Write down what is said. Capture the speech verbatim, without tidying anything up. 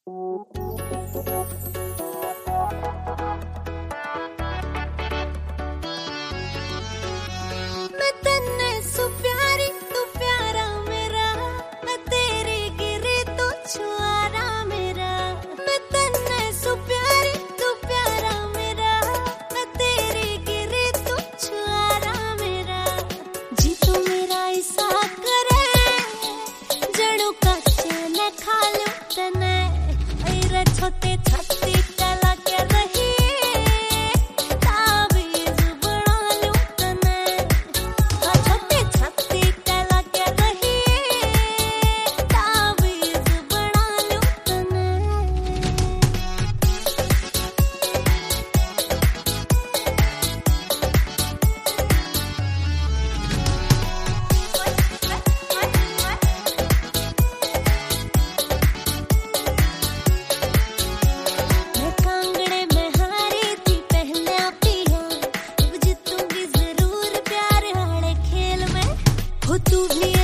छोटे छत्ती चला के रही ताबीज बना लूं तने छोटे छत्ती चला के रही ताबीज बना लूं तने तू भी